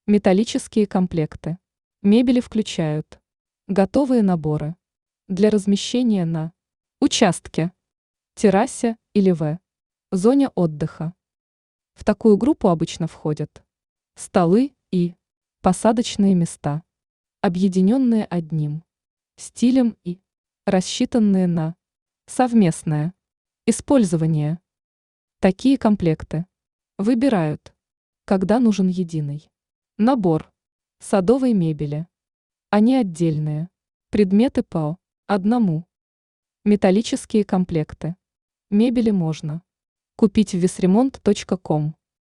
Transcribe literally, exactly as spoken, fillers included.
Металлические комплекты. Мебели включают готовые наборы для размещения на участке, террасе или в зоне отдыха. В такую группу обычно входят столы и посадочные места, объединенные одним стилем и рассчитанные на совместное использование. Такие комплекты выбирают, когда нужен единый набор садовой мебели, а не отдельные предметы по одному. Металлические комплекты мебели можно купить в весремонт точка ком.